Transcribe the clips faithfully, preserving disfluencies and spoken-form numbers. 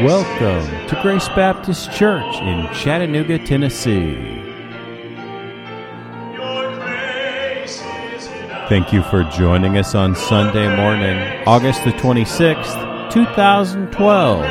Welcome to Grace Baptist Church in Chattanooga, Tennessee. Thank you for joining us on Sunday morning, August the twenty-sixth, two thousand twelve.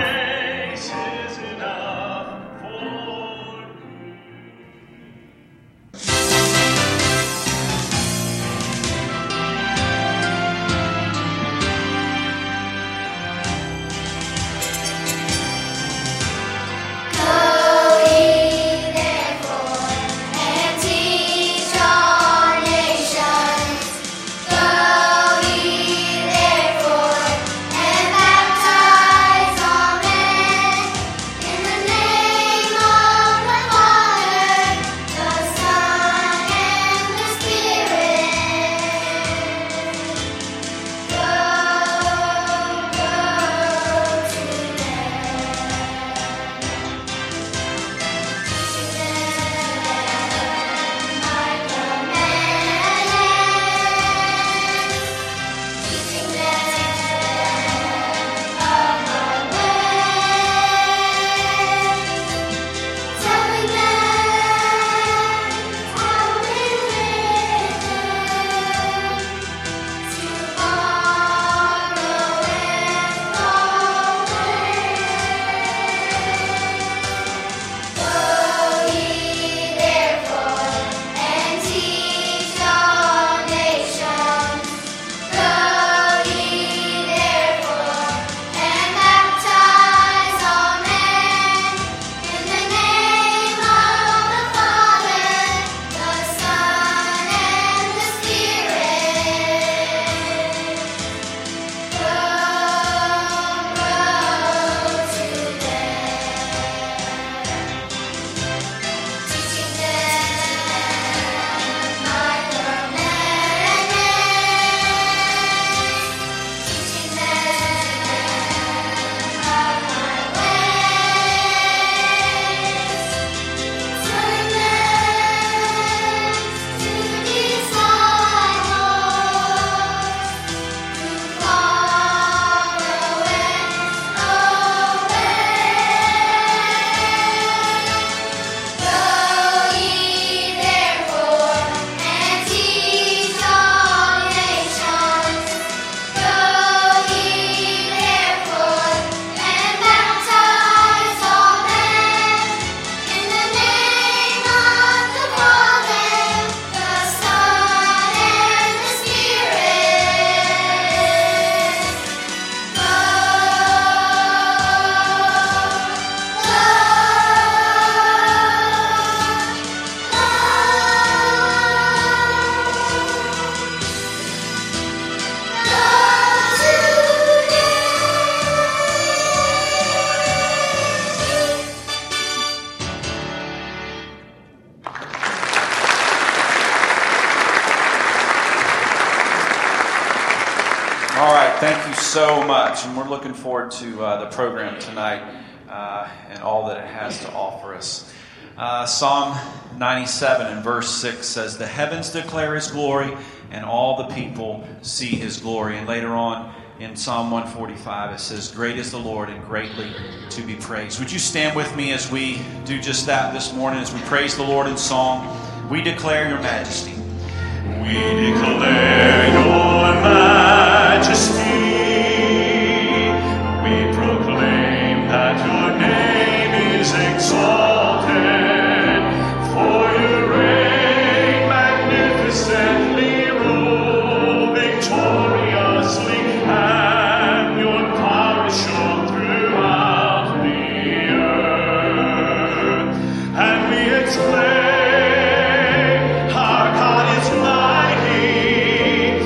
So much, and we're looking forward to uh, the program tonight uh, and all that it has to offer us. Uh, Psalm ninety-seven and verse six says, "The heavens declare His glory, and all the people see His glory." And later on in Psalm one forty-five, it says, "Great is the Lord and greatly to be praised." Would you stand with me as we do just that this morning, as we praise the Lord in song? We declare Your majesty. We declare Your majesty. That Your name is exalted, for You reign magnificently, rule victoriously, and Your power is shown throughout the earth. And we exclaim, our God is mighty,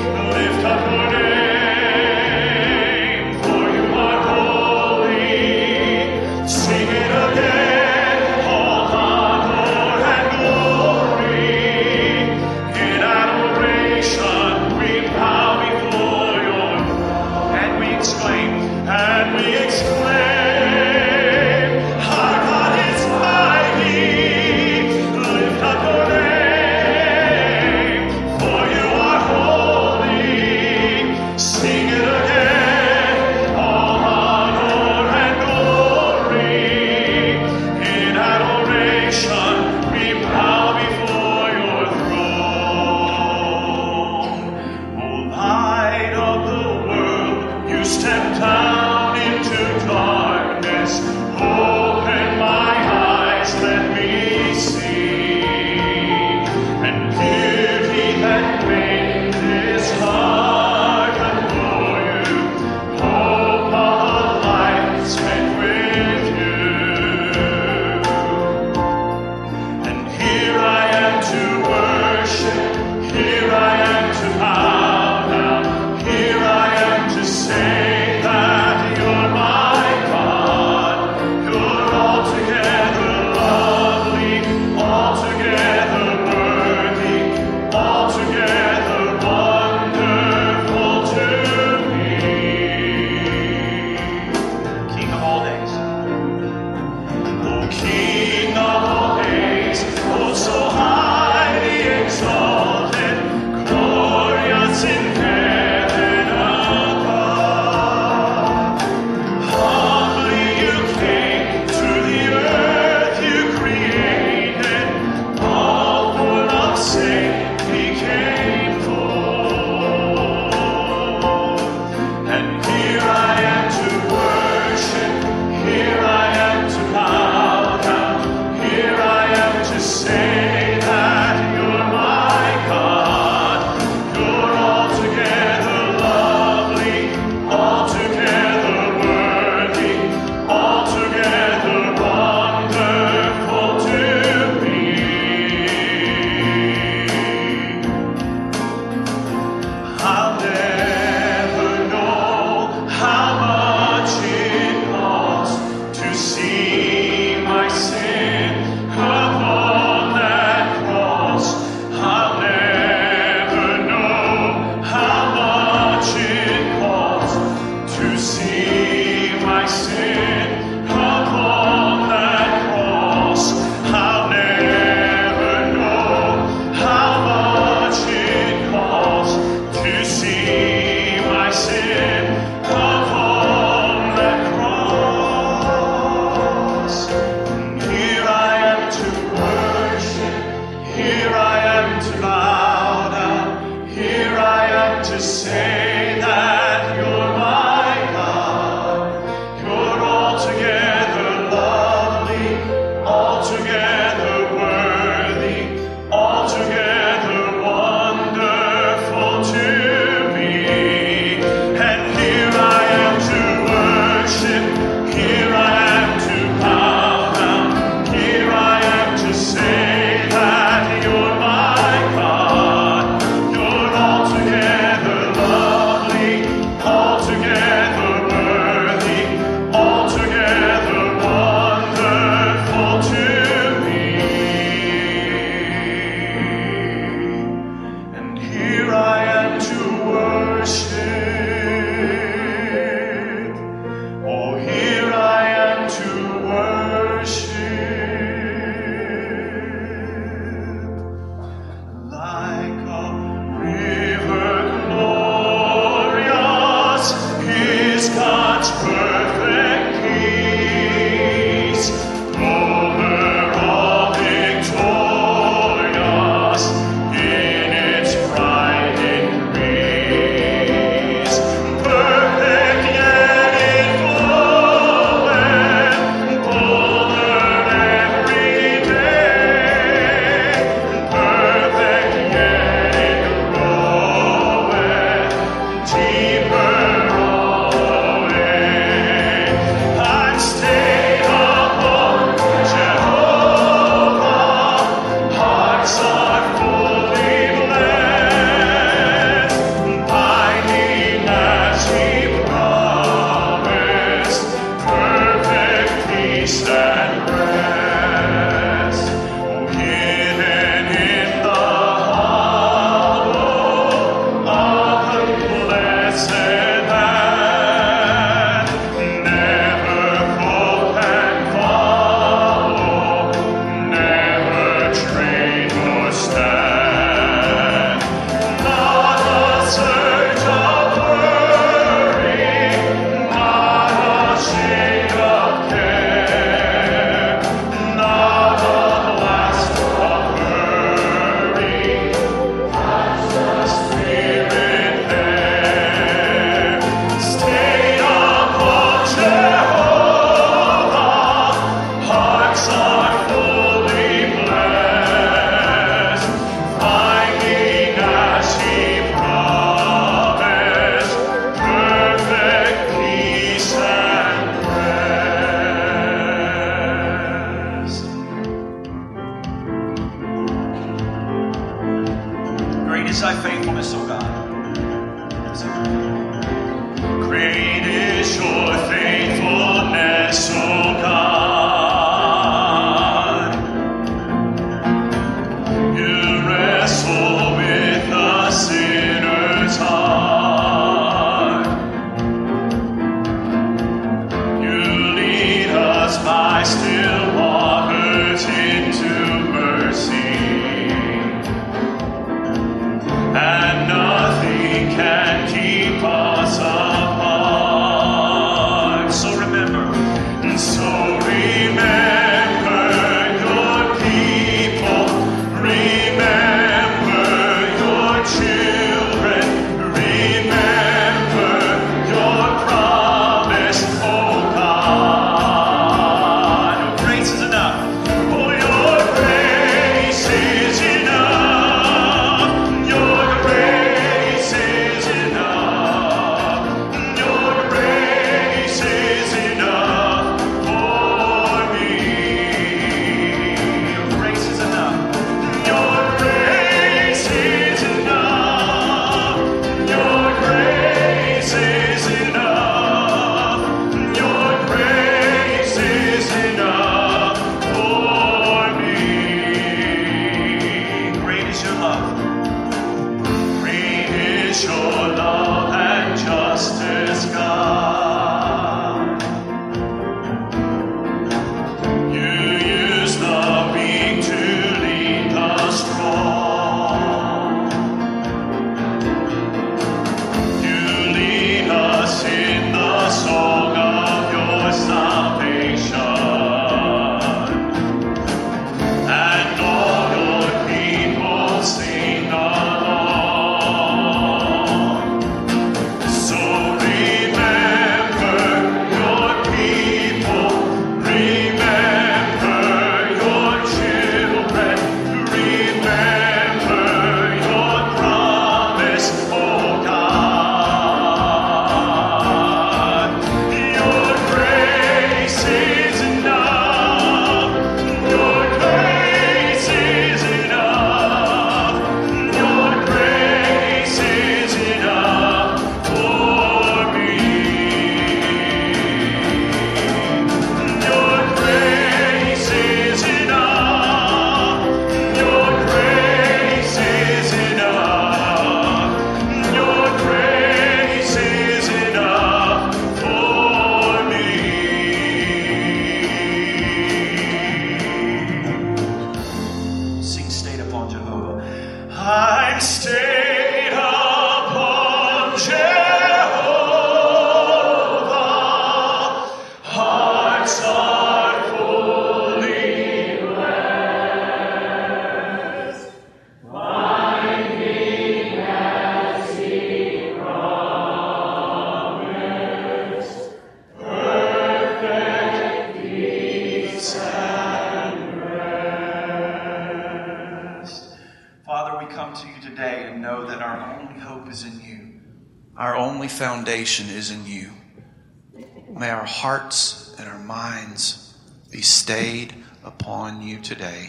Great is thy faithfulness, O God. Great is your faithfulness, O God. You wrestle with the sinner's heart. You lead us by still waters into mercy. And nothing can keep us apart. So remember, so remember your people, remember your children, remember your promise, oh God. Your grace is enough. Oh, your grace is enough. Foundation is in you. May our hearts and our minds be stayed upon you today.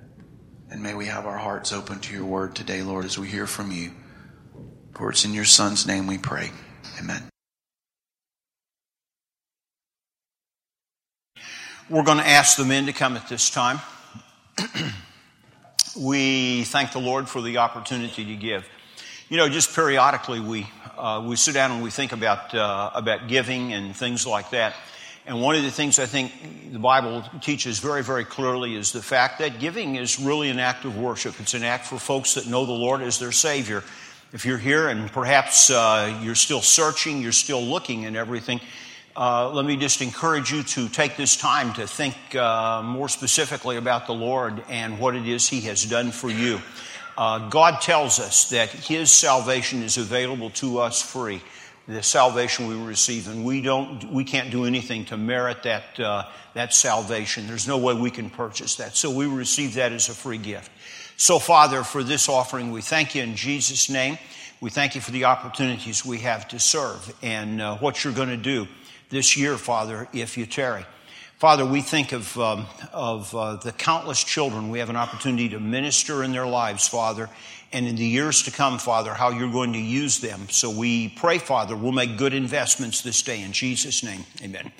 And may we have our hearts open to your word today, Lord, as we hear from you. For it's in your Son's name we pray. Amen. We're going to ask the men to come at this time. We thank the Lord for the opportunity to give. You know, just periodically we uh, we sit down and we think about uh, about giving and things like that. And one of the things I think the Bible teaches very, very clearly is the fact that giving is really an act of worship. It's an act for folks that know the Lord as their Savior. If you're here and perhaps uh, you're still searching, you're still looking and everything, uh, let me just encourage you to take this time to think uh, more specifically about the Lord and what it is He has done for you. Uh, God tells us that His salvation is available to us free, the salvation we receive, and we don't, we can't do anything to merit that uh, that salvation. There's no way we can purchase that, so we receive that as a free gift. So, Father, for this offering, we thank you in Jesus' name. We thank you for the opportunities we have to serve and uh, what you're going to do this year, Father, if you tarry. Father, we think of, um, of uh, the countless children we have an opportunity to minister in their lives, Father, and in the years to come, Father, how you're going to use them. So we pray, Father, we'll make good investments this day. In Jesus' name, amen.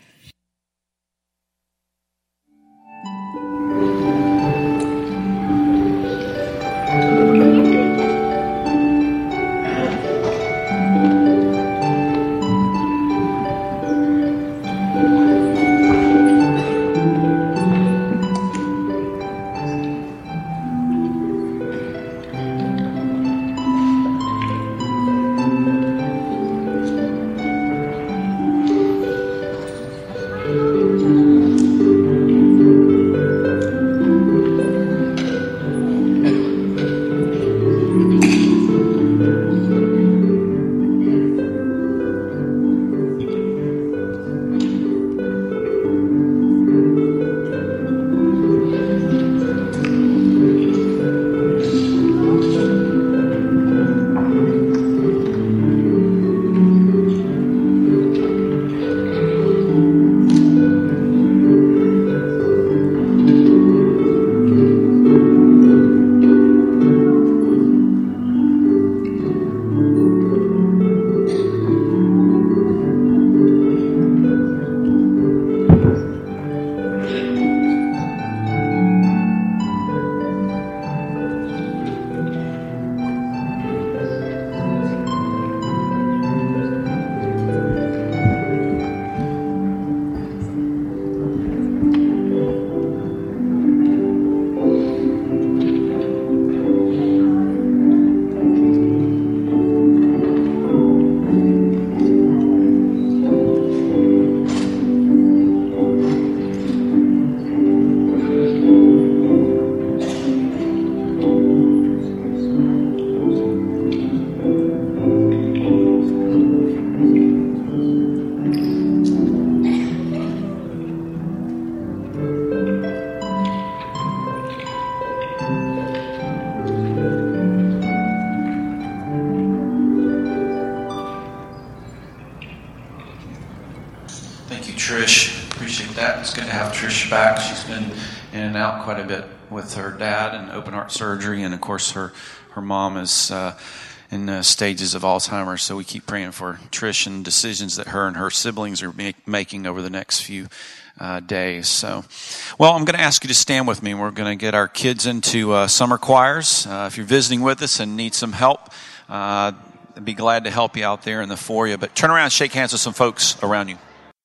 Back. She's been in and out quite a bit with her dad and open heart surgery, and of course her her mom is uh, in uh, stages of Alzheimer's. So we keep praying for Trish and decisions that her and her siblings are make, making over the next few uh, days. So, well, I'm going to ask you to stand with me. We're going to get our kids into uh, summer choirs. Uh, if you're visiting with us and need some help, uh, I'd be glad to help you out there in the foyer. But turn around and shake hands with some folks around you.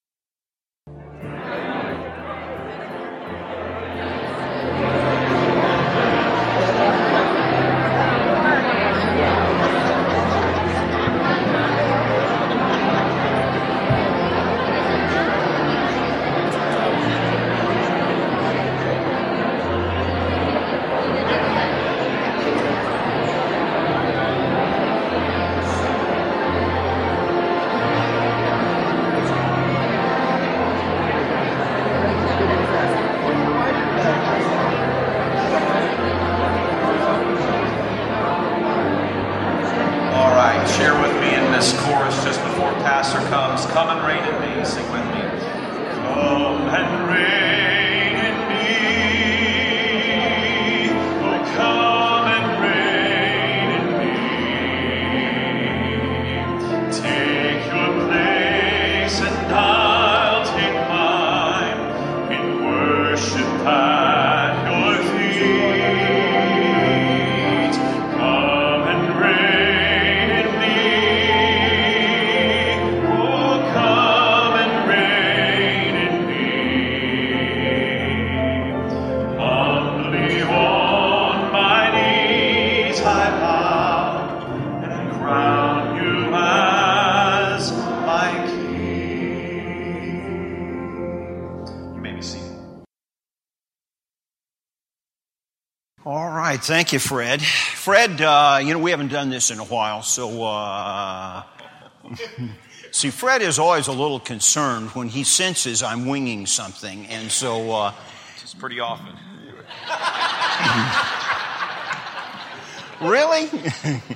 Thank you, Fred. Fred, uh, you know, we haven't done this in a while, so, uh, see, Fred is always a little concerned when he senses I'm winging something, and so, uh, it's pretty often. Really?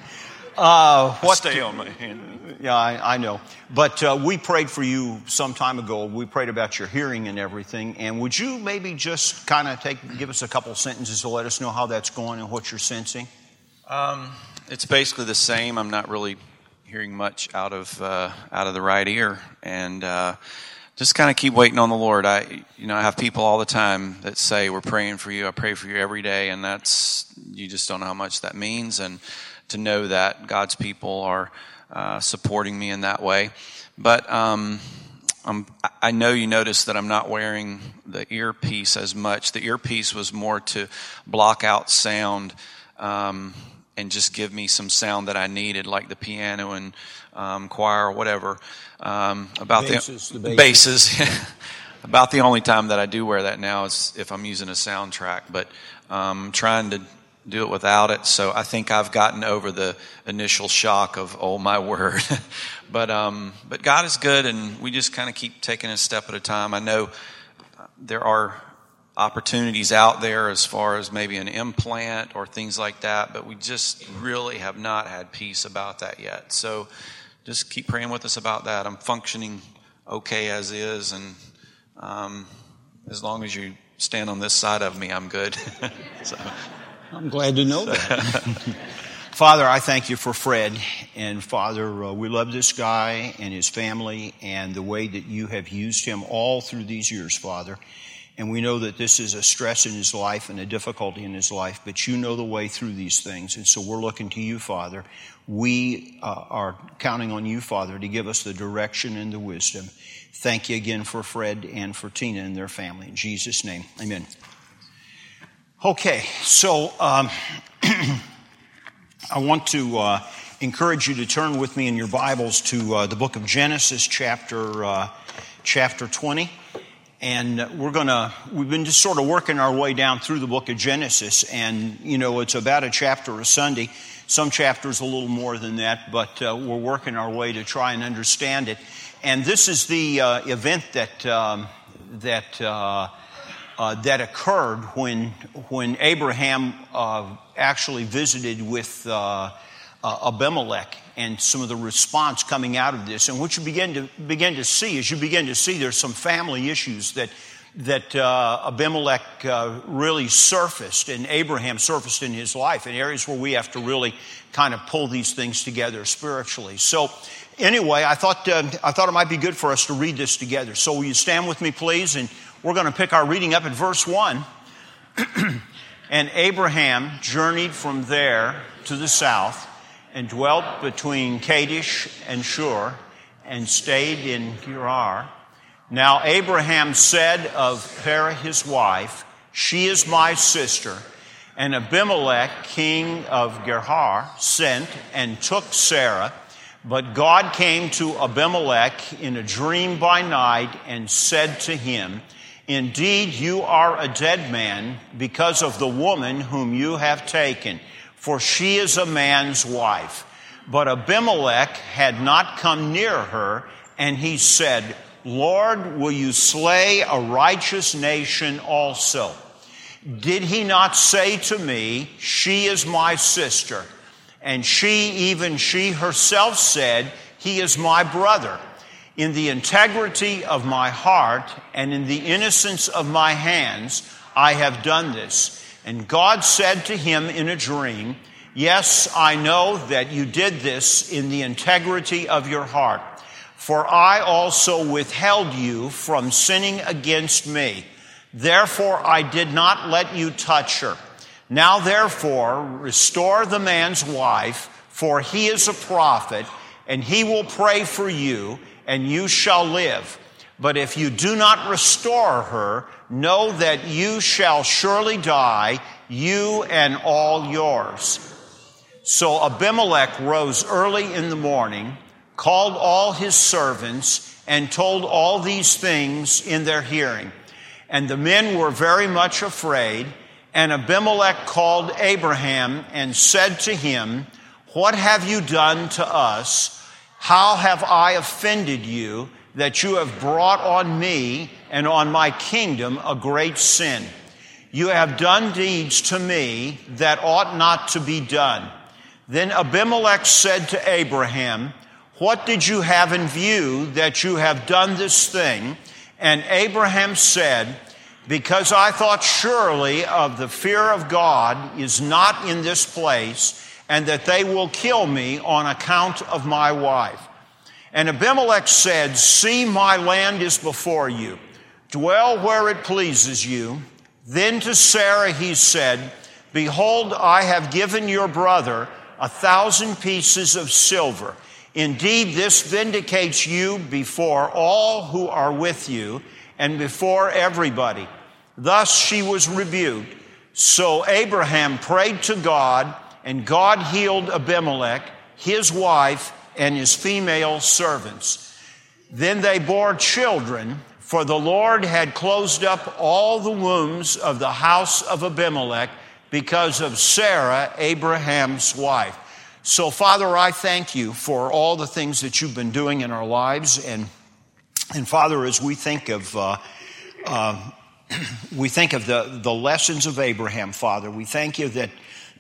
Uh, what Stay on my hand. Yeah, I, I know. But uh, we prayed for you some time ago. We prayed about your hearing and everything. And would you maybe just kind of take, give us a couple sentences to let us know how that's going and what you're sensing? Um, it's basically the same. I'm not really hearing much out of uh, out of the right ear, and uh, just kind of keep waiting on the Lord. I, you know, I have people all the time that say, "We're praying for you. I pray for you every day," and that's, you just don't know how much that means, and to know that God's people are uh, supporting me in that way. But um, I'm, I know you noticed that I'm not wearing the earpiece as much. The earpiece was more to block out sound. Um, and just give me some sound that I needed, like the piano and um, choir or whatever. Um, about bases, the, the bases. bases. About the only time that I do wear that now is if I'm using a soundtrack, but um, I'm trying to do it without it. So I think I've gotten over the initial shock of, oh my word. but um, but God is good, and we just kind of keep taking a step at a time. I know there are opportunities out there as far as maybe an implant or things like that, but we just really have not had peace about that yet. So just keep praying with us about that. I'm functioning okay as is, and um, as long as you stand on this side of me, I'm good. so. I'm glad to know that. Father, I thank you for Fred, and Father, uh, we love this guy and his family and the way that you have used him all through these years, Father. And we know that this is a stress in his life and a difficulty in his life, but you know the way through these things. And so we're looking to you, Father. We uh, are counting on you, Father, to give us the direction and the wisdom. Thank you again for Fred and for Tina and their family. In Jesus' name, amen. Okay, so um, I want to uh, encourage you to turn with me in your Bibles to uh, the book of Genesis, chapter uh, chapter twenty. And we're going to, we've been just sort of working our way down through the book of Genesis. And, you know, it's about a chapter a Sunday. Some chapters a little more than that, but uh, we're working our way to try and understand it. And this is the uh, event that um, that uh, uh, that occurred when when Abraham uh, actually visited with uh, uh, Abimelech, and some of the response coming out of this. And what you begin to begin to see is you begin to see there's some family issues that that uh, Abimelech uh, really surfaced, and Abraham surfaced in his life, in areas where we have to really kind of pull these things together spiritually. So anyway, I thought uh, I thought it might be good for us to read this together. So will you stand with me, please? And we're going to pick our reading up at verse one. And Abraham journeyed from there to the south, and dwelt between Kadesh and Shur, and stayed in Gerar. Now Abraham said of Sarah his wife, "She is my sister." And Abimelech, king of Gerar, sent and took Sarah. But God came to Abimelech in a dream by night and said to him, "Indeed, you are a dead man because of the woman whom you have taken, for she is a man's wife." But Abimelech had not come near her, and he said, "Lord, will you slay a righteous nation also? Did he not say to me, 'She is my sister'? And she, even she herself said, 'He is my brother.' In the integrity of my heart and in the innocence of my hands, I have done this." And God said to him in a dream, "Yes, I know that you did this in the integrity of your heart. For I also withheld you from sinning against me. Therefore I did not let you touch her. Now therefore restore the man's wife, for he is a prophet, and he will pray for you, and you shall live. But if you do not restore her, know that you shall surely die, you and all yours." So Abimelech rose early in the morning, called all his servants, and told all these things in their hearing. And the men were very much afraid. And Abimelech called Abraham and said to him, "What have you done to us? How have I offended you, that you have brought on me and on my kingdom a great sin? You have done deeds to me that ought not to be done." Then Abimelech said to Abraham, "What did you have in view that you have done this thing?" And Abraham said, "Because I thought surely of the fear of God is not in this place, and that they will kill me on account of my wife." And Abimelech said, "See, my land is before you. Dwell where it pleases you." Then to Sarah he said, "Behold, I have given your brother a thousand pieces of silver. Indeed, this vindicates you before all who are with you and before everybody." Thus she was rebuked. So Abraham prayed to God, and God healed Abimelech, his wife, and his female servants. Then they bore children, for the Lord had closed up all the wombs of the house of Abimelech because of Sarah, Abraham's wife. So, Father, I thank you for all the things that you've been doing in our lives. And, and Father, as we think of uh, uh, we think of the, the lessons of Abraham, Father, we thank you that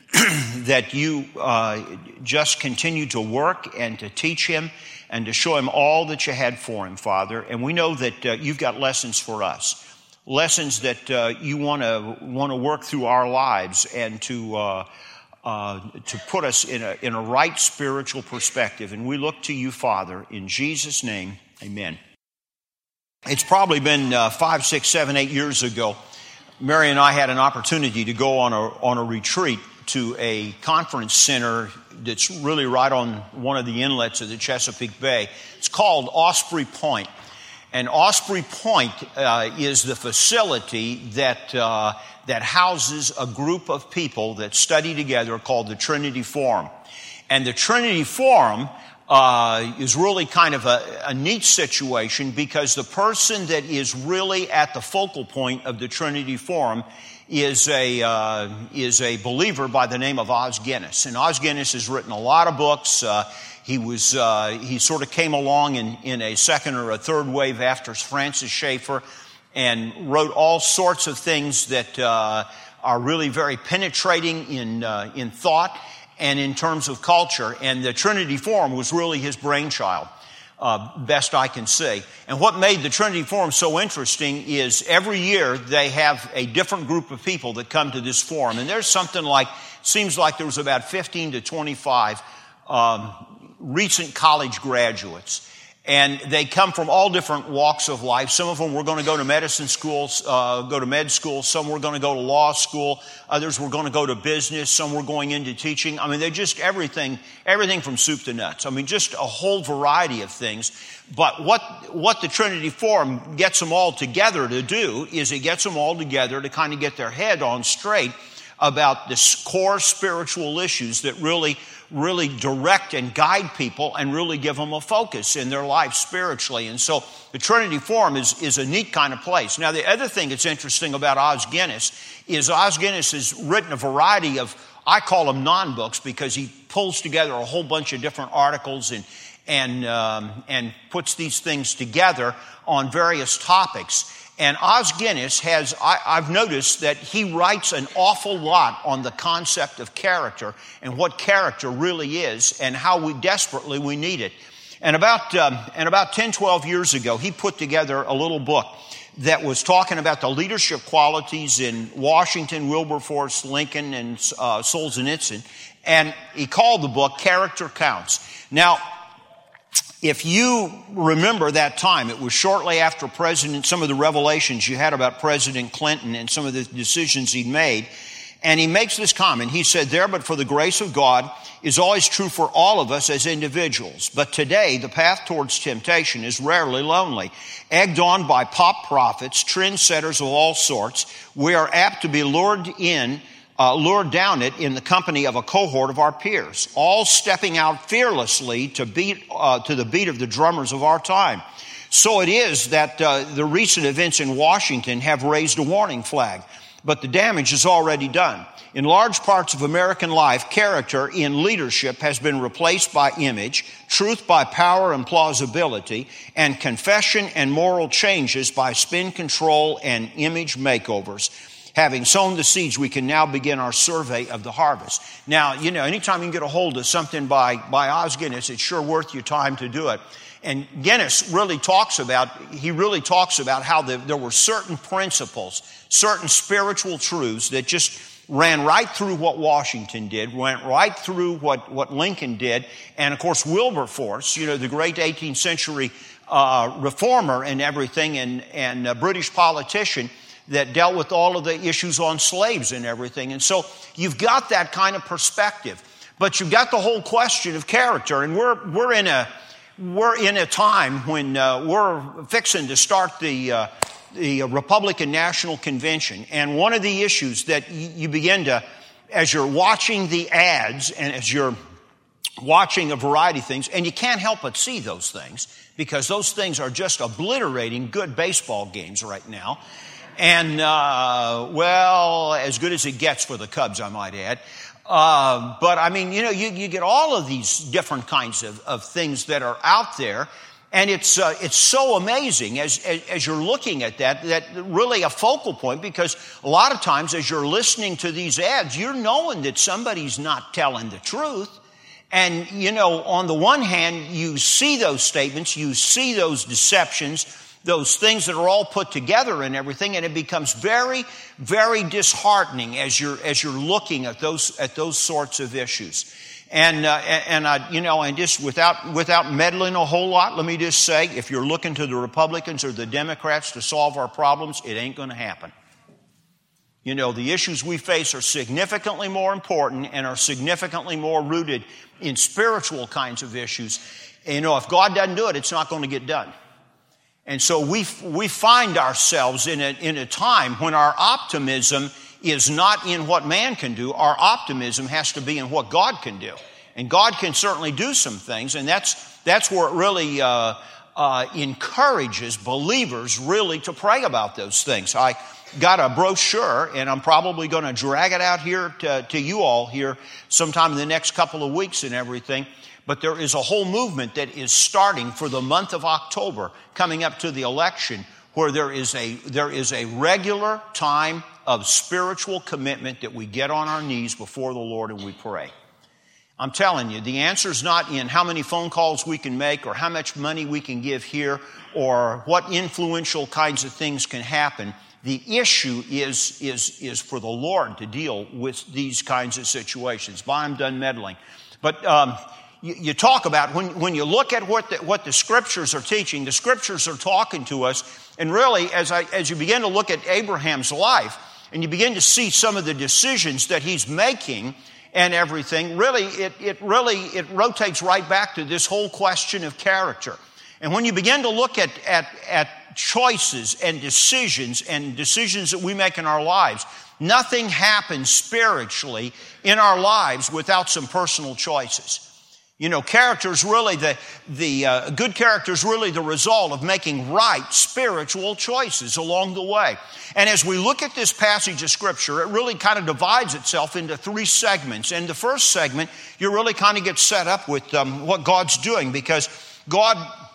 that you uh, just continue to work and to teach him and to show him all that you had for him, Father. And we know that uh, you've got lessons for us. Lessons that uh, you want to want to work through our lives and to uh, uh, to put us in a in a right spiritual perspective. And we look to you, Father, in Jesus' name, amen. It's probably been uh, five, six, seven, eight years ago. Mary and I had an opportunity to go on a on a retreat to a conference center that's really right on one of the inlets of the Chesapeake Bay. It's called Osprey Point. And Osprey Point uh, is the facility that uh, that houses a group of people that study together called the Trinity Forum. And the Trinity Forum uh, is really kind of a, a neat situation because the person that is really at the focal point of the Trinity Forum is a uh, is a believer by the name of Os Guinness. And Os Guinness has written a lot of books. Uh, He was, uh, he sort of came along in, in a second or a third wave after Francis Schaeffer and wrote all sorts of things that, uh, are really very penetrating in, uh, in thought and in terms of culture. And the Trinity Forum was really his brainchild, uh, best I can see. And what made the Trinity Forum so interesting is every year they have a different group of people that come to this forum. And there's something like, seems like there was about fifteen to twenty-five, um, recent college graduates. And they come from all different walks of life. Some of them were going to go to medicine schools, uh, go to med school. Some were going to go to law school. Others were going to go to business. Some were going into teaching. I mean, they're just everything, everything from soup to nuts. I mean, just a whole variety of things. But what, what the Trinity Forum gets them all together to do is it gets them all together to kind of get their head on straight about the core spiritual issues that really really direct and guide people and really give them a focus in their life spiritually. And so the Trinity Forum is, is a neat kind of place. Now, the other thing that's interesting about Os Guinness is Os Guinness has written a variety of, I call them non-books, because he pulls together a whole bunch of different articles and and um, and puts these things together on various topics. And Os Guinness has, I, I've noticed that he writes an awful lot on the concept of character and what character really is and how we desperately we need it. And about, um, and about ten, twelve years ago, he put together a little book that was talking about the leadership qualities in Washington, Wilberforce, Lincoln, and uh, Solzhenitsyn. And he called the book Character Counts. Now, if you remember that time, it was shortly after President, some of the revelations you had about President Clinton and some of the decisions he'd made. And he makes this comment. He said, "There, but for the grace of God is always true for all of us as individuals. But today, the path towards temptation is rarely lonely. Egged on by pop prophets, trendsetters of all sorts, we are apt to be lured in Uh, lured down it in the company of a cohort of our peers, all stepping out fearlessly to beat uh, to the beat of the drummers of our time. So it is that uh, the recent events in Washington have raised a warning flag, but the damage is already done. In large parts of American life, character in leadership has been replaced by image, truth by power and plausibility, and confession and moral changes by spin control and image makeovers. Having sown the seeds, we can now begin our survey of the harvest. Now, you know, anytime you can get a hold of something by, by Os Guinness, it's sure worth your time to do it. And Guinness really talks about, he really talks about how the, there were certain principles, certain spiritual truths that just ran right through what Washington did, went right through what, what Lincoln did, and of course Wilberforce, you know, the great eighteenth century uh, reformer and everything, and, and a British politician that dealt with all of the issues on slaves and everything. And so you've got that kind of perspective, but you've got the whole question of character, and we're we're in a we're in a time when uh, we're fixing to start the. Uh, the Republican National Convention. And one of the issues that you begin to, as you're watching the ads and as you're watching a variety of things, and you can't help but see those things because those things are just obliterating good baseball games right now. And, uh, well, as good as it gets for the Cubs, I might add. Uh, but I mean, you know, you, you get all of these different kinds of, of things that are out there. And it's uh, it's so amazing as, as as you're looking at that, that really a focal point, because a lot of times as you're listening to these ads, you're knowing that somebody's not telling the truth. And, you know, on the one hand, you see those statements, you see those deceptions, those things that are all put together and everything, and it becomes very, very disheartening as you're as you're looking at those at those sorts of issues. And, uh, and I, you know, and just without, without meddling a whole lot, let me just say, if you're looking to the Republicans or the Democrats to solve our problems, it ain't going to happen. You know, the issues we face are significantly more important and are significantly more rooted in spiritual kinds of issues. And, you know, if God doesn't do it, it's not going to get done. And so we, we find ourselves in a, in a time when our optimism is not in what man can do. Our optimism has to be in what God can do. And God can certainly do some things, and that's that's where it really uh, uh, encourages believers really to pray about those things. I got a brochure, and I'm probably going to drag it out here to, to you all here sometime in the next couple of weeks and everything. But there is a whole movement that is starting for the month of October, coming up to the election, where there is a there is a regular time of spiritual commitment that we get on our knees before the Lord and we pray. I'm telling you, the answer is not in how many phone calls we can make or how much money we can give here or what influential kinds of things can happen. The issue is, is, is for the Lord to deal with these kinds of situations. But I'm done meddling. But um, you, you talk about, when, when you look at what the, what the Scriptures are teaching, the Scriptures are talking to us. And really, as, I, as you begin to look at Abraham's life, and you begin to see some of the decisions that he's making and everything, really, it, it really, it rotates right back to this whole question of character. And when you begin to look at, at, at choices and decisions and decisions that we make in our lives, nothing happens spiritually in our lives without some personal choices. You know, character is really the, the uh, good character is really the result of making right spiritual choices along the way. And as we look at this passage of Scripture, it really kind of divides itself into three segments. And the first segment, you really kind of get set up with um, what God's doing, because God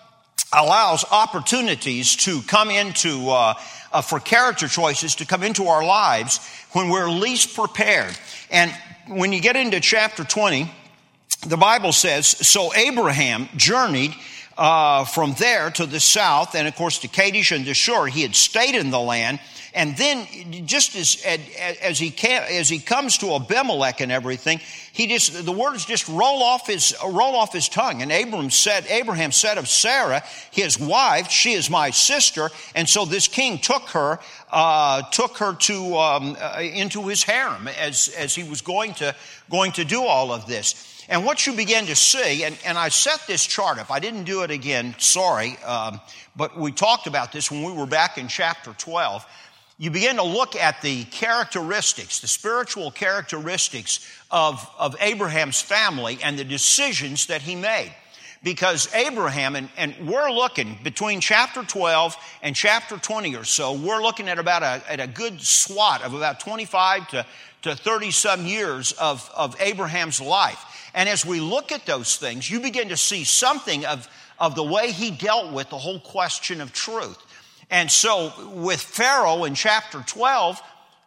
allows opportunities to come into, uh, uh, for character choices to come into our lives when we're least prepared. And when you get into chapter twenty, the Bible says, so Abraham journeyed uh, from there to the south, and of course to Kadesh and to Shur. He had stayed in the land, and then just as as he can, as he comes to Abimelech and everything, he just the words just roll off his roll off his tongue. And Abraham said, Abraham said of Sarah, his wife, she is my sister. And so this king took her uh, took her to um, uh, into his harem as as he was going to going to do all of this. And what you begin to see, and, and I set this chart up. I didn't do it again, sorry, um, but we talked about this when we were back in chapter twelve. You begin to look at the characteristics, the spiritual characteristics of, of Abraham's family and the decisions that he made. Because Abraham, and, and we're looking between chapter twelve and chapter twenty or so, we're looking at about a, at a good swat of about twenty-five to, to thirty some years of, of Abraham's life. And as we look at those things, you begin to see something of, of the way he dealt with the whole question of truth. And so with Pharaoh in chapter twelve,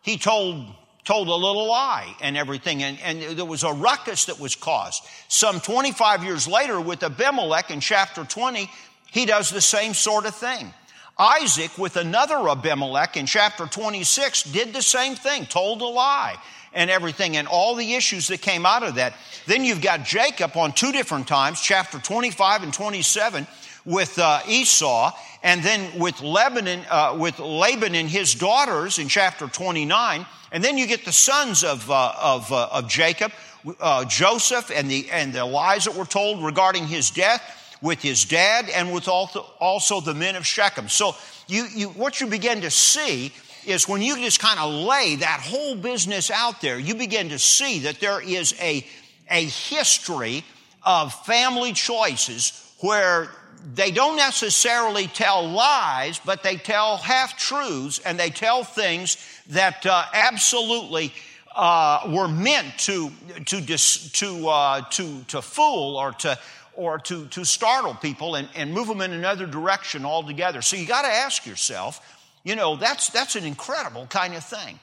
he told told a little lie and everything, and, and there was a ruckus that was caused. Some twenty-five years later with Abimelech in chapter twenty, he does the same sort of thing. Isaac with another Abimelech in chapter twenty-six did the same thing, told a lie and everything, and all the issues that came out of that. Then you've got Jacob on two different times, chapter twenty-five and twenty-seven, with uh, Esau, and then with Lebanon, uh, with Laban and his daughters in chapter twenty-nine. And then you get the sons of uh, of, uh, of Jacob, uh, Joseph, and the and the lies that were told regarding his death with his dad, and with also, also the men of Shechem. So you, you what you begin to see is when you just kind of lay that whole business out there, you begin to see that there is a a history of family choices where they don't necessarily tell lies, but they tell half-truths, and they tell things that uh, absolutely uh, were meant to to dis, to, uh, to to fool or to or to to startle people and, and move them in another direction altogether. So you got to ask yourself, you know, that's that's an incredible kind of thing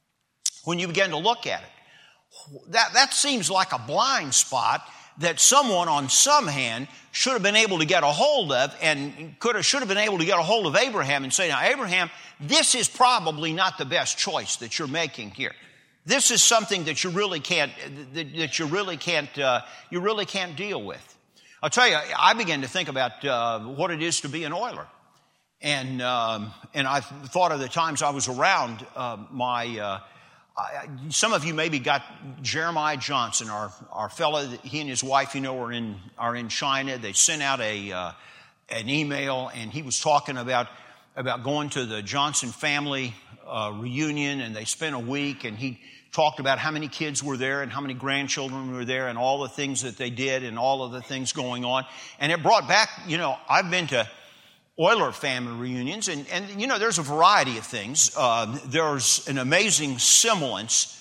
when you begin to look at it. That that seems like a blind spot that someone on some hand should have been able to get a hold of, and could have, should have been able to get a hold of Abraham and say, now, Abraham, this is probably not the best choice that you're making here. This is something that you really can't, that, that you really can't, uh, you really can't deal with. I'll tell you, I began to think about uh, what it is to be an oiler. And, um, and I thought of the times I was around uh, my, uh, I, some of you maybe got Jeremiah Johnson, our, our fellow, he and his wife, you know, are in, are in China. They sent out a, uh, an email, and he was talking about, about going to the Johnson family uh, reunion, and they spent a week, and he talked about how many kids were there and how many grandchildren were there and all the things that they did and all of the things going on. And it brought back, you know, I've been to Oiler family reunions, and, and you know, there's a variety of things. Uh, there's an amazing semblance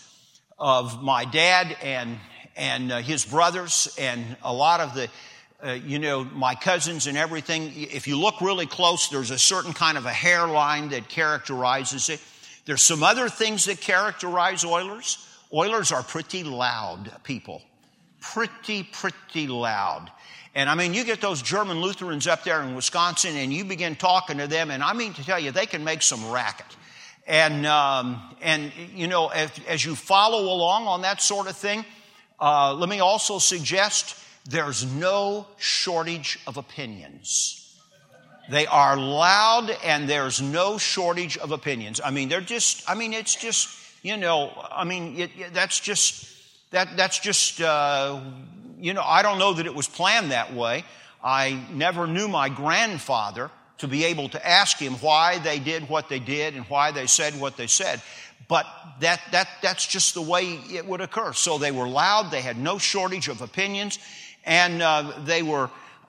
of my dad and and uh, his brothers and a lot of the, uh, you know, my cousins and everything. If you look really close, there's a certain kind of a hairline that characterizes it. There's some other things that characterize Oilers. Oilers are pretty loud people. Pretty, pretty loud. And I mean, you get those German Lutherans up there in Wisconsin, and you begin talking to them, and I mean to tell you, they can make some racket. And, um, and you know, as, as you follow along on that sort of thing, uh, let me also suggest there's no shortage of opinions. They are loud, and there's no shortage of opinions. I mean, they're just, I mean, it's just, you know, I mean, it, it, that's just, that, that's just, uh, you know, I don't know that it was planned that way. I never knew my grandfather to be able to ask him why they did what they did and why they said what they said. But that that that's just the way it would occur. So they were loud. They had no shortage of opinions, and uh, they were,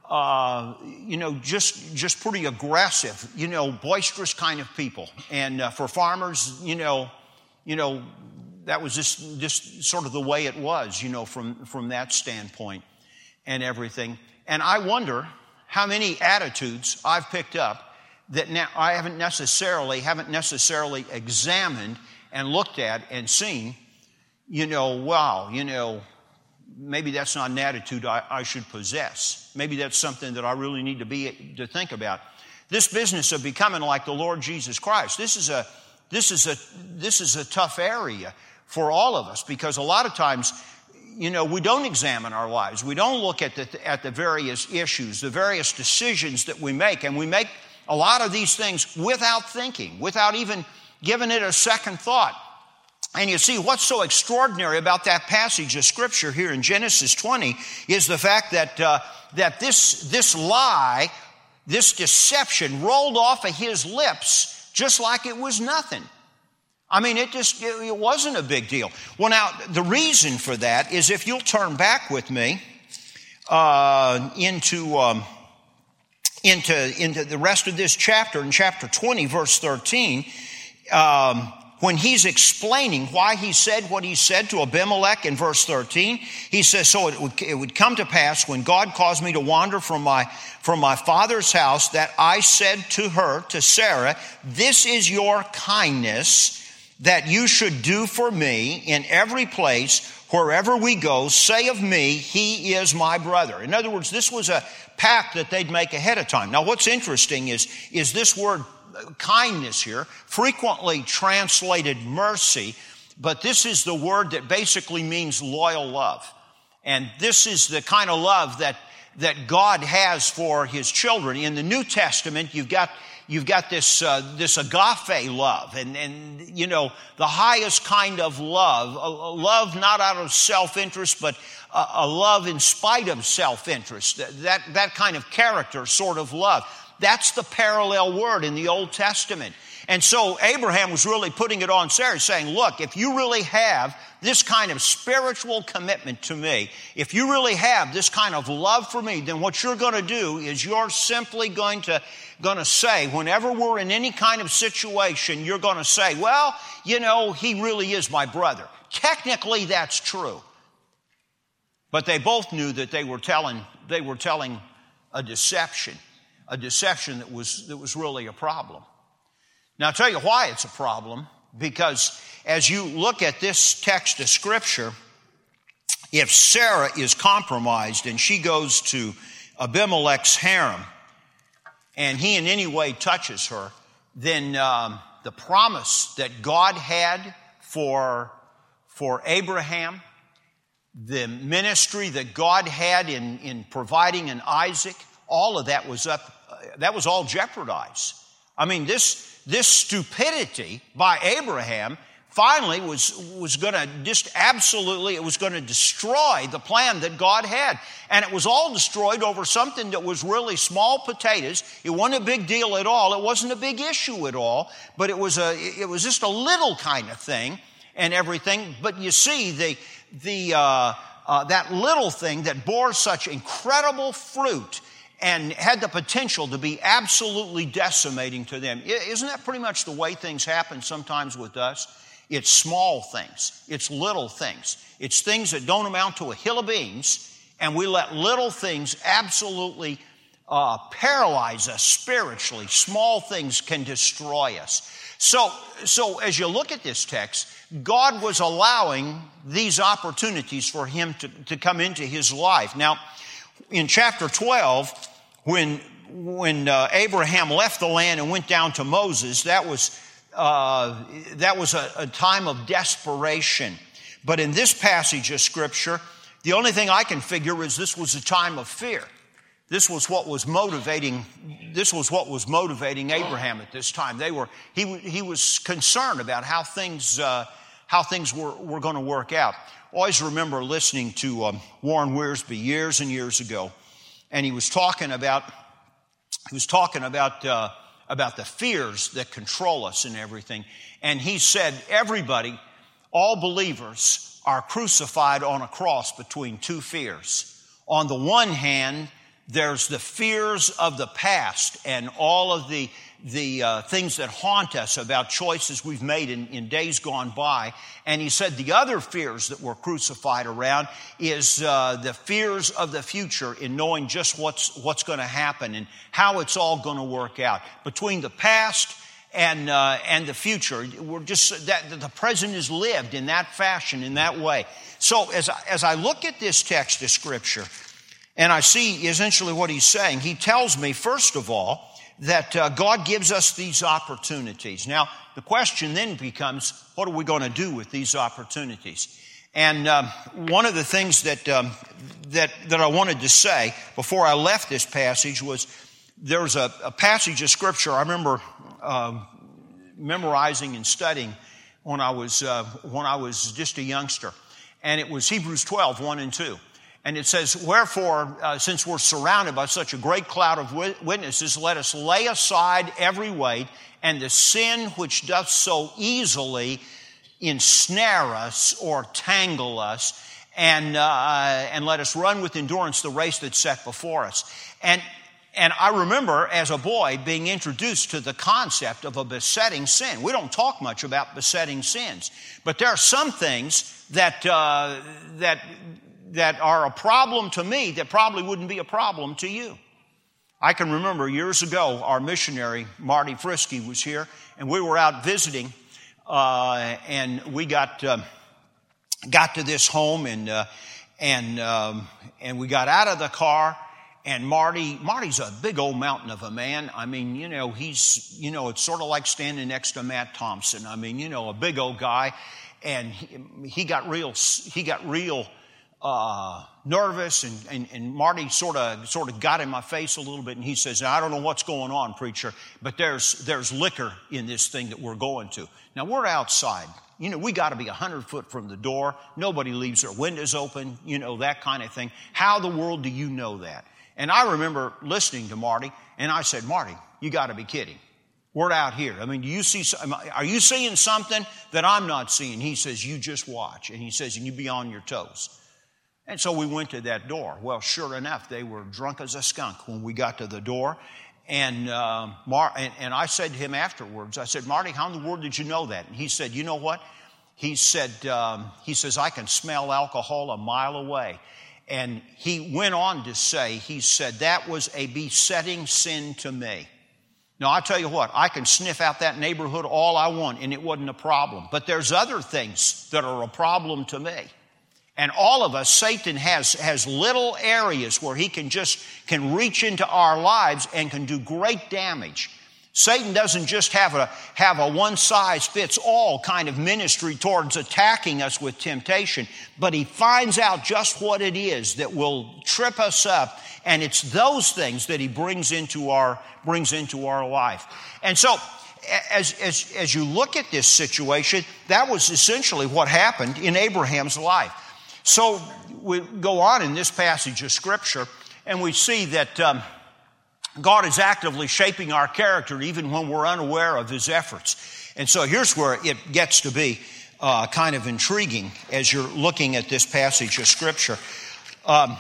uh, you know, just just pretty aggressive. You know, boisterous kind of people. And uh, for farmers, you know, you know. That was just, just sort of the way it was, you know, from, from that standpoint and everything. And I wonder how many attitudes I've picked up that now I haven't necessarily, haven't necessarily examined and looked at and seen, you know, wow, you know, maybe that's not an attitude I, I should possess. Maybe that's something that I really need to be, to think about. This business of becoming like the Lord Jesus Christ, this is a, this is a, this is a tough area for all of us, because a lot of times, you know, we don't examine our lives. We don't look at the, at the various issues, the various decisions that we make, and we make a lot of these things without thinking, without even giving it a second thought. And you see, what's so extraordinary about that passage of Scripture here in Genesis twenty is the fact that uh, that this this lie, this deception rolled off of his lips just like it was nothing. I mean, it just, it wasn't a big deal. Well, now, the reason for that is, if you'll turn back with me uh, into, um, into, into the rest of this chapter, in chapter twenty, verse thirteen, um, when he's explaining why he said what he said to Abimelech in verse thirteen, he says, so it would, it would come to pass when God caused me to wander from my, from my father's house, that I said to her, to Sarah, this is your kindness, that you should do for me in every place, wherever we go, say of me, he is my brother. In other words, this was a pact that they'd make ahead of time. Now, what's interesting is, is this word kindness here, frequently translated mercy, but this is the word that basically means loyal love. And this is the kind of love that, that God has for his children. In the New Testament, you've got You've got this uh, this agape love, and, and you know, the highest kind of love, a, a love not out of self-interest, but a, a love in spite of self-interest, that, that, that kind of character sort of love. That's the parallel word in the Old Testament. And so Abraham was really putting it on Sarah, saying, look, if you really have this kind of spiritual commitment to me, if you really have this kind of love for me, then what you're going to do is you're simply going to, going to say, whenever we're in any kind of situation, you're going to say, well, you know, he really is my brother. Technically, that's true. But they both knew that they were telling, they were telling a deception, a deception that was, that was really a problem. Now, I'll tell you why it's a problem, because as you look at this text of Scripture, if Sarah is compromised and she goes to Abimelech's harem and he in any way touches her, then um, the promise that God had for, for Abraham, the ministry that God had in, in providing an Isaac, all of that was up, that was all jeopardized. I mean, this This stupidity by Abraham finally was, was going to just absolutely, it was going to destroy the plan that God had. And it was all destroyed over something that was really small potatoes. It wasn't a big deal at all. It wasn't a big issue at all. But it was a, it was just a little kind of thing and everything. But you see, the, the, uh, uh, that little thing that bore such incredible fruit and had the potential to be absolutely decimating to them. Isn't that pretty much the way things happen sometimes with us? It's small things. It's little things. It's things that don't amount to a hill of beans, and we let little things absolutely uh, paralyze us spiritually. Small things can destroy us. So, so as you look at this text, God was allowing these opportunities for him to, to come into his life. Now, in chapter twelve, when when uh, Abraham left the land and went down to Moses, that was uh, that was a, a time of desperation. But in this passage of Scripture, the only thing I can figure is this was a time of fear. This was what was motivating. This was what was motivating Abraham at this time. They were he he was concerned about how things uh, how things were were going to work out. Always remember listening to um, Warren Wiersbe years and years ago. And he was talking about, he was talking about, uh, about the fears that control us and everything. And he said, everybody, all believers are crucified on a cross between two fears. On the one hand, there's the fears of the past and all of the, the uh, things that haunt us about choices we've made in, in days gone by. And he said the other fears that we're crucified around is uh, the fears of the future in knowing just what's, what's going to happen and how it's all going to work out. Between the past and, uh, and the future, we're just, that the present is lived in that fashion, in that way. So as I, as I look at this text of Scripture, and I see essentially what he's saying, he tells me, first of all, that uh, God gives us these opportunities. Now, the question then becomes, what are we going to do with these opportunities? And um, one of the things that, um, that that I wanted to say before I left this passage was there was a, a passage of Scripture I remember uh, memorizing and studying when I was uh, when I was just a youngster, and it was Hebrews twelve, one and two. And it says, wherefore, uh, since we're surrounded by such a great cloud of witnesses, let us lay aside every weight and the sin which doth so easily ensnare us or tangle us, and uh, and let us run with endurance the race that's set before us. And and I remember as a boy being introduced to the concept of a besetting sin. We don't talk much about besetting sins, but there are some things that uh, that. that are a problem to me that probably wouldn't be a problem to you. I can remember years ago, our missionary, Marty Frisky, was here, and we were out visiting uh, and we got uh, got to this home, and uh, and um, and we got out of the car. And Marty, Marty's a big old mountain of a man. I mean, you know, he's, you know, it's sort of like standing next to Matt Thompson. I mean, you know, a big old guy. And he, he got real, he got real uh, nervous. And, and, and Marty sort of, sort of got in my face a little bit. And he says, I don't know what's going on, preacher, but there's, there's liquor in this thing that we're going to. Now, we're outside. You know, we got to be a hundred foot from the door. Nobody leaves their windows open, you know, that kind of thing. How the world do you know that? And I remember listening to Marty, and I said, Marty, you got to be kidding. We're out here. I mean, do you see, are you seeing something that I'm not seeing? He says, you just watch. And he says, and you be on your toes. And so we went to that door. Well, sure enough, they were drunk as a skunk when we got to the door. And, uh, Mar- and, and I said to him afterwards, I said, Marty, how in the world did you know that? And he said, you know what? He said, um, he says, I can smell alcohol a mile away. And he went on to say, he said, that was a besetting sin to me. Now, I tell you what, I can sniff out that neighborhood all I want, and it wasn't a problem. But there's other things that are a problem to me. And all of us, Satan has, has little areas where he can just, can reach into our lives and can do great damage. Satan doesn't just have a, have a one-size-fits-all kind of ministry towards attacking us with temptation, but he finds out just what it is that will trip us up, and it's those things that he brings into our, brings into our life. And so, as, as, as you look at this situation, that was essentially what happened in Abraham's life. So, we go on in this passage of Scripture, and we see that um, God is actively shaping our character even when we're unaware of His efforts. And so here's where it gets to be uh, kind of intriguing as you're looking at this passage of Scripture. Um,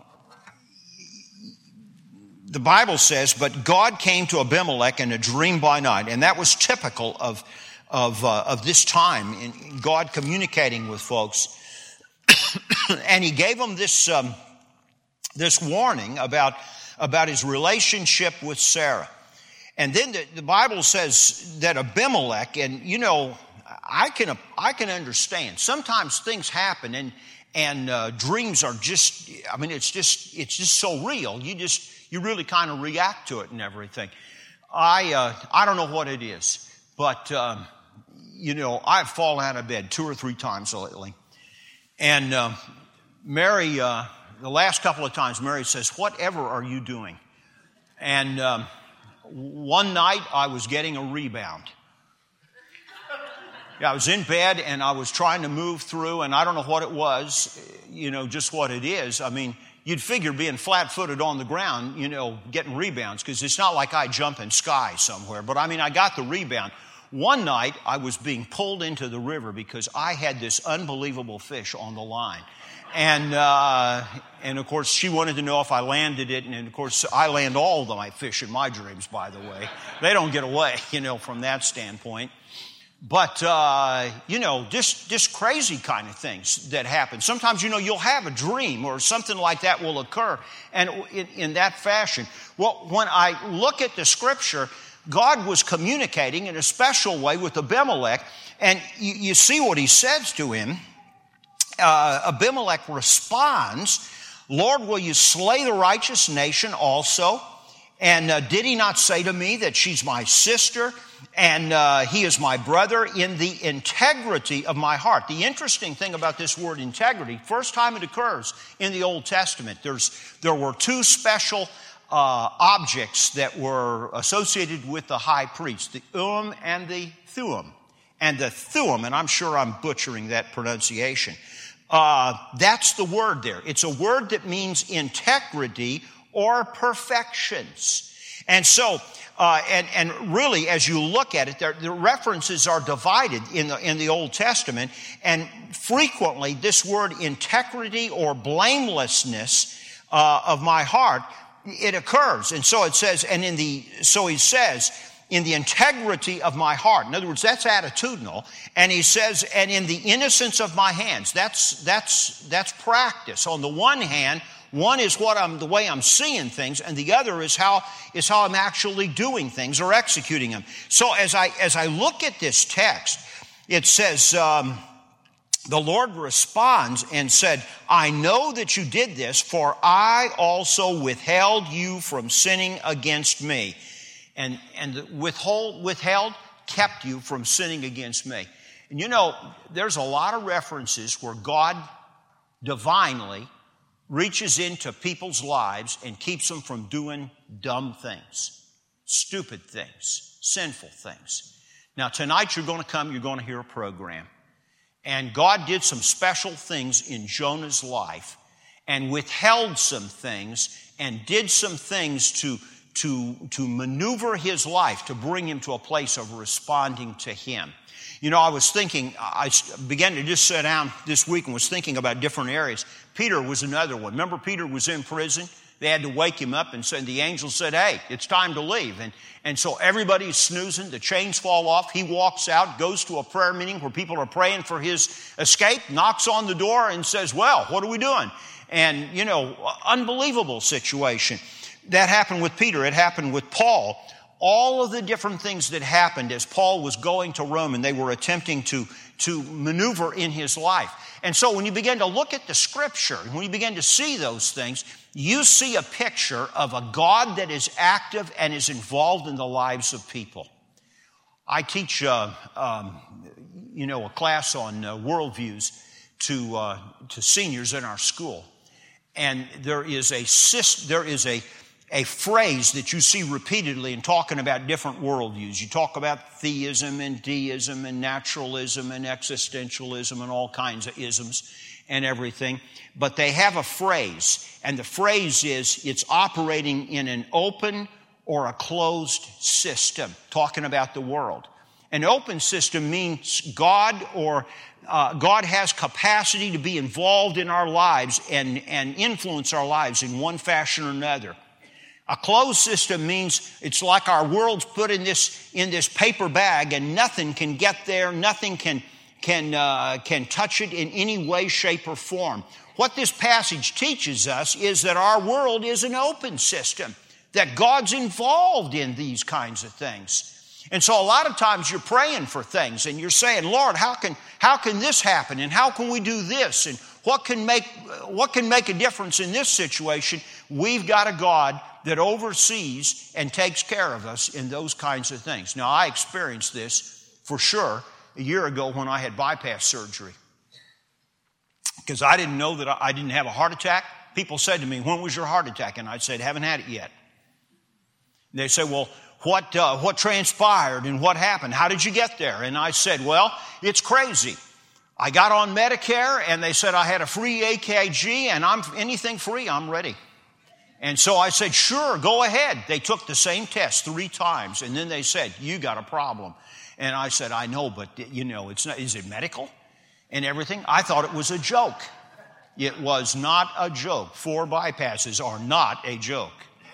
the Bible says, but God came to Abimelech in a dream by night. And that was typical of, of, uh, of this time, in God communicating with folks. And He gave them this, um, this warning about about his relationship with Sarah. And then the, the Bible says that Abimelech, and you know, I can I can understand. Sometimes things happen, and and uh, dreams are just, I mean, it's just it's just so real. You just you really kind of react to it and everything. I uh, I don't know what it is, but um, you know, I've fallen out of bed two or three times lately, and uh, Mary. Uh, The last couple of times, Mary says, whatever are you doing? And um, one night, I was getting a rebound. Yeah, I was in bed, and I was trying to move through, and I don't know what it was, you know, just what it is. I mean, you'd figure being flat-footed on the ground, you know, getting rebounds, because it's not like I jump in sky somewhere. But, I mean, I got the rebound. One night, I was being pulled into the river because I had this unbelievable fish on the line. And, uh, and of course, she wanted to know if I landed it. And, of course, I land all of my fish in my dreams, by the way. They don't get away, you know, from that standpoint. But, uh, you know, just, just crazy kind of things that happen. Sometimes, you know, you'll have a dream or something like that will occur. And in, in that fashion, well, when I look at the Scripture, God was communicating in a special way with Abimelech. And you, you see what He says to him. Uh, Abimelech responds, Lord, will you slay the righteous nation also? And uh, did he not say to me that she's my sister and uh, he is my brother in the integrity of my heart? The interesting thing about this word integrity, first time it occurs in the Old Testament, there's there were two special uh, objects that were associated with the high priest, the Urim and the Thummim. And the Thummim, and I'm sure I'm butchering that pronunciation, Uh, that's the word there. It's a word that means integrity or perfections. And so, uh, and, and really, as you look at it, there, the references are divided in the, in the Old Testament. And frequently, this word integrity or blamelessness uh, of my heart, it occurs. And so it says, and in the, so he says, in the integrity of my heart. In other words, that's attitudinal. And he says, and in the innocence of my hands. That's, that's, that's practice. On the one hand, one is what I'm, the way I'm seeing things, and the other is how, is how I'm actually doing things or executing them. So as I, as I look at this text, it says, um, the Lord responds and said, I know that you did this, for I also withheld you from sinning against me. And, and the withhold, withheld, kept you from sinning against me. And you know, there's a lot of references where God divinely reaches into people's lives and keeps them from doing dumb things, stupid things, sinful things. Now, tonight you're going to come, you're going to hear a program. And God did some special things in Jonah's life and withheld some things and did some things to, to, to maneuver his life to bring him to a place of responding to him. You know, I was thinking, I began to just sit down this week and was thinking about different areas. Peter was another one. Remember, Peter was in prison. They had to wake him up and said, the angel said, hey, it's time to leave. And, and so everybody's snoozing. The chains fall off. He walks out, goes to a prayer meeting where people are praying for his escape, knocks on the door and says, well, what are we doing? And, you know, unbelievable situation. That happened with Peter. It happened with Paul. All of the different things that happened as Paul was going to Rome and they were attempting to, to maneuver in his life. And so when you begin to look at the Scripture, when you begin to see those things, you see a picture of a God that is active and is involved in the lives of people. I teach, uh, um, you know, a class on uh, worldviews to uh, to seniors in our school, and there is a there is a a phrase that you see repeatedly in talking about different worldviews. You talk about theism and deism and naturalism and existentialism and all kinds of isms and everything. But they have a phrase, and the phrase is it's operating in an open or a closed system, talking about the world. An open system means God or uh, God has capacity to be involved in our lives and, and influence our lives in one fashion or another. A closed system means it's like our world's put in this in this paper bag and nothing can get there, nothing can can uh, can touch it in any way, shape, or form. What this passage teaches us is that our world is an open system, that God's involved in these kinds of things. And so a lot of times you're praying for things and you're saying, Lord, how can how can this happen and how can we do this and what can make what can make a difference in this situation? We've got a God that oversees and takes care of us in those kinds of things. Now, I experienced this for sure a year ago when I had bypass surgery. Because I didn't know that I didn't have a heart attack. People said to me, when was your heart attack? And I said, haven't had it yet. And they said, well, what, uh, what transpired and what happened? How did you get there? And I said, well, it's crazy. I got on Medicare and they said I had a free A K G and I'm anything free, I'm ready. And so I said, sure, go ahead. They took the same test three times, and then they said, you got a problem. And I said, I know, but, you know, it's not, is it medical and everything? I thought it was a joke. It was not a joke. Four bypasses are not a joke.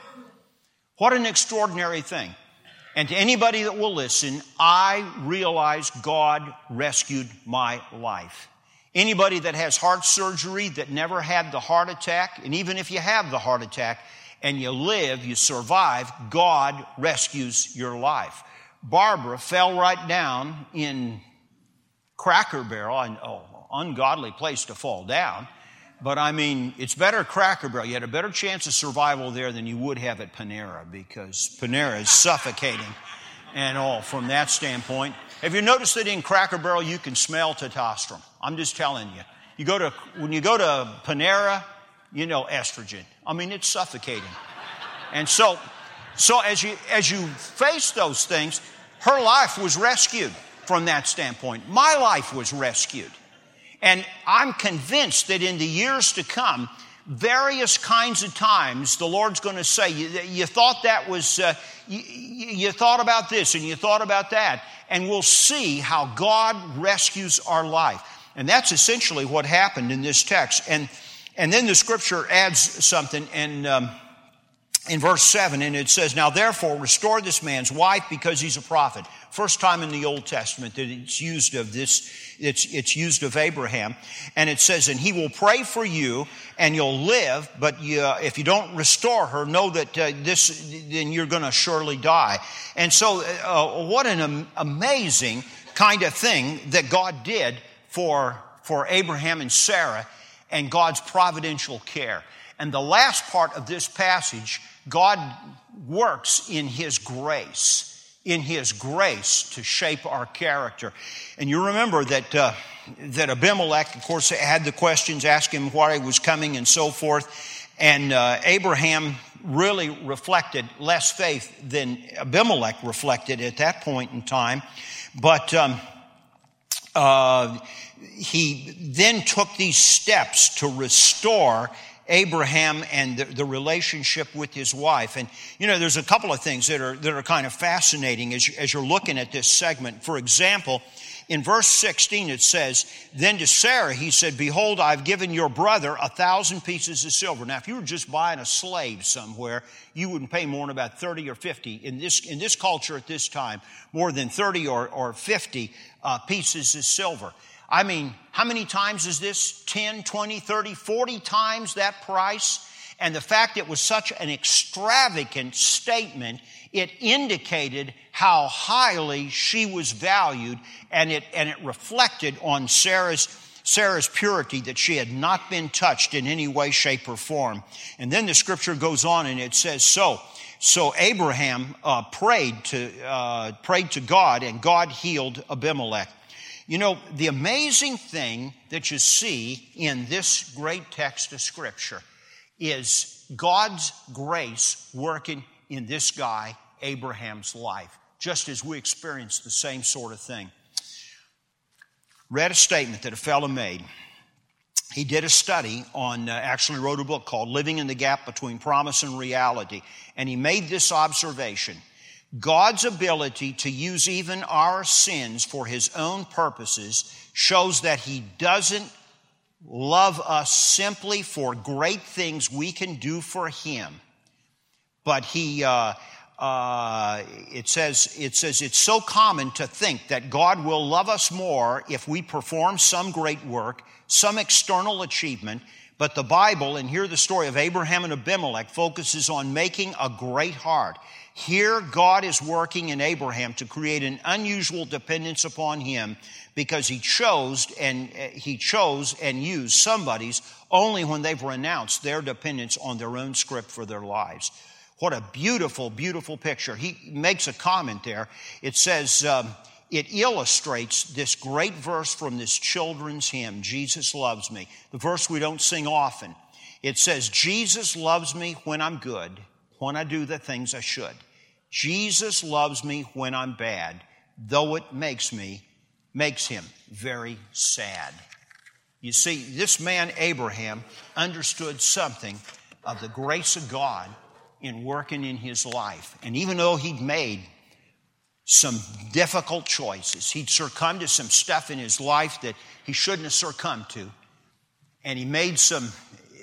What an extraordinary thing. And to anybody that will listen, I realize God rescued my life. Anybody that has heart surgery that never had the heart attack, and even if you have the heart attack and you live, you survive, God rescues your life. Barbara fell right down in Cracker Barrel, an oh, ungodly place to fall down. But I mean, it's better Cracker Barrel. You had a better chance of survival there than you would have at Panera, because Panera is suffocating and all from that standpoint. Have you noticed that in Cracker Barrel you can smell testosterone? I'm just telling you. You go to when you go to Panera, you know estrogen. I mean, it's suffocating. And so, so as you as you face those things, her life was rescued from that standpoint. My life was rescued. And I'm convinced that in the years to come, various kinds of times, the Lord's going to say, you, you thought that was, uh, you, you thought about this and you thought about that. And we'll see how God rescues our life. And that's essentially what happened in this text. And, and then the Scripture adds something in, um, in verse seven, and it says, now therefore restore this man's wife because he's a prophet. First time in the Old Testament that it's used of this, it's, it's used of Abraham. And it says, and he will pray for you and you'll live, but you, uh, if you don't restore her, know that uh, this, then you're going to surely die. And so uh, what an am- amazing kind of thing that God did for, for Abraham and Sarah and God's providential care. And the last part of this passage, God works in His grace, in His grace to shape our character. And you remember that uh, that Abimelech, of course, had the questions, asked him why he was coming and so forth. And uh, Abraham really reflected less faith than Abimelech reflected at that point in time. But um, uh, he then took these steps to restore Abraham and the, the relationship with his wife. And, you know, there's a couple of things that are that are kind of fascinating as, you, as you're looking at this segment. For example, in verse sixteen it says, "Then to Sarah he said, Behold, I've given your brother a thousand pieces of silver." Now, if you were just buying a slave somewhere, you wouldn't pay more than about thirty or fifty. In this in this culture at this time, more than thirty or, or fifty uh, pieces of silver. I mean, how many times is this? ten, twenty, thirty, forty times that price? And the fact it was such an extravagant statement, it indicated how highly she was valued, and it and it reflected on Sarah's Sarah's purity, that she had not been touched in any way, shape, or form. And then the scripture goes on and it says, so so Abraham uh, prayed to uh, prayed to God, and God healed Abimelech. You know, the amazing thing that you see in this great text of Scripture is God's grace working in this guy, Abraham's life, just as we experience the same sort of thing. Read a statement that a fellow made. He did a study on, uh, actually wrote a book called Living in the Gap Between Promise and Reality, and he made this observation. God's ability to use even our sins for His own purposes shows that He doesn't love us simply for great things we can do for Him, but He, uh, uh, it says, it says it's so common to think that God will love us more if we perform some great work, some external achievement. But the Bible, and here the story of Abraham and Abimelech, focuses on making a great heart. Here, God is working in Abraham to create an unusual dependence upon Him, because He chose and He chose and used somebody's only when they've renounced their dependence on their own script for their lives. What a beautiful, beautiful picture. He makes a comment there. It says, um, it illustrates this great verse from this children's hymn, Jesus Loves Me, the verse we don't sing often. It says, Jesus loves me when I'm good, when I do the things I should. Jesus loves me when I'm bad, though it makes me, makes Him very sad. You see, this man Abraham understood something of the grace of God in working in his life. And even though he'd made some difficult choices, he'd succumbed to some stuff in his life that he shouldn't have succumbed to, and he made some,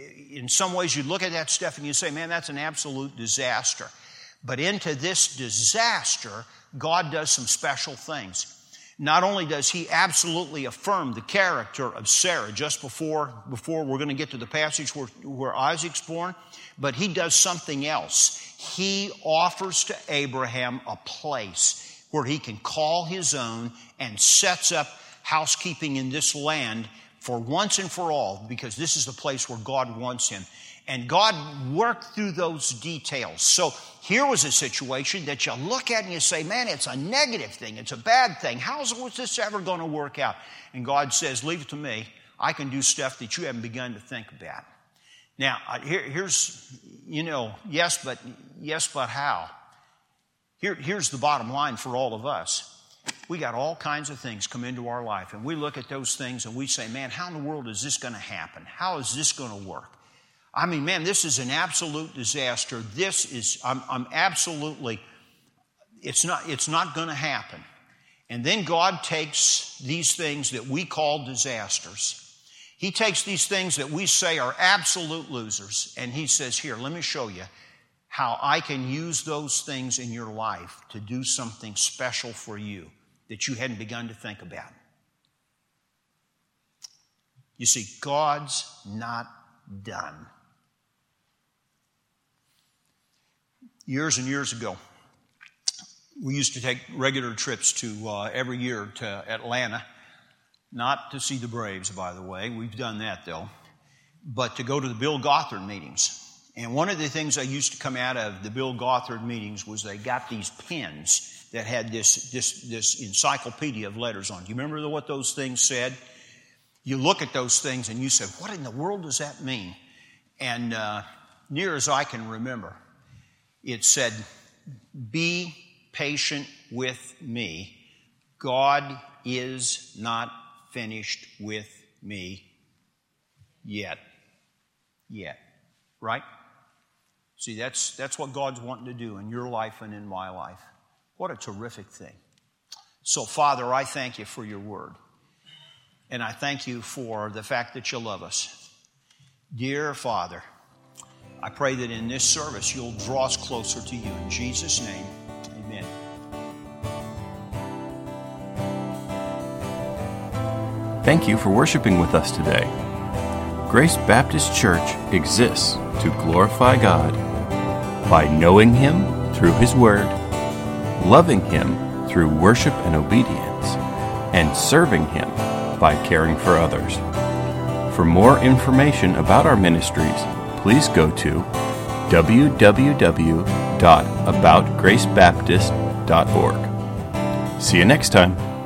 in some ways you look at that stuff and you say, man, that's an absolute disaster. But into this disaster, God does some special things. Not only does He absolutely affirm the character of Sarah just before, before we're going to get to the passage where, where Isaac's born, but He does something else. He offers to Abraham a place where he can call his own, and sets up housekeeping in this land for once and for all, because this is the place where God wants him. And God worked through those details. So here was a situation that you look at and you say, man, it's a negative thing. It's a bad thing. How is this ever going to work out? And God says, leave it to me. I can do stuff that you haven't begun to think about. Now, here, here's, you know, yes, but yes, but how? Here, here's the bottom line for all of us. We got all kinds of things come into our life, and we look at those things and we say, man, how in the world is this going to happen? How is this going to work? I mean, man, this is an absolute disaster. This is, I'm, I'm absolutely, it's not, it's not going to happen. And then God takes these things that we call disasters. He takes these things that we say are absolute losers, and He says, here, let me show you how I can use those things in your life to do something special for you that you hadn't begun to think about. You see, God's not done. Years and years ago, we used to take regular trips to uh, every year to Atlanta, not to see the Braves, by the way. We've done that, though, but to go to the Bill Gothard meetings. And one of the things I used to come out of the Bill Gothard meetings was they got these pens that had this, this, this encyclopedia of letters on. Do you remember what those things said? You look at those things and you said, what in the world does that mean? And uh, near as I can remember, it said, be patient with me. God is not finished with me yet. Yet. Right? See, that's that's what God's wanting to do in your life and in my life. What a terrific thing. So, Father, I thank you for your word. And I thank you for the fact that you love us. Dear Father, I pray that in this service you'll draw us closer to you. In Jesus' name, amen. Thank you for worshiping with us today. Grace Baptist Church exists to glorify God by knowing Him through His Word, loving Him through worship and obedience, and serving Him by caring for others. For more information about our ministries, please go to w w w dot about grace baptist dot org. See you next time.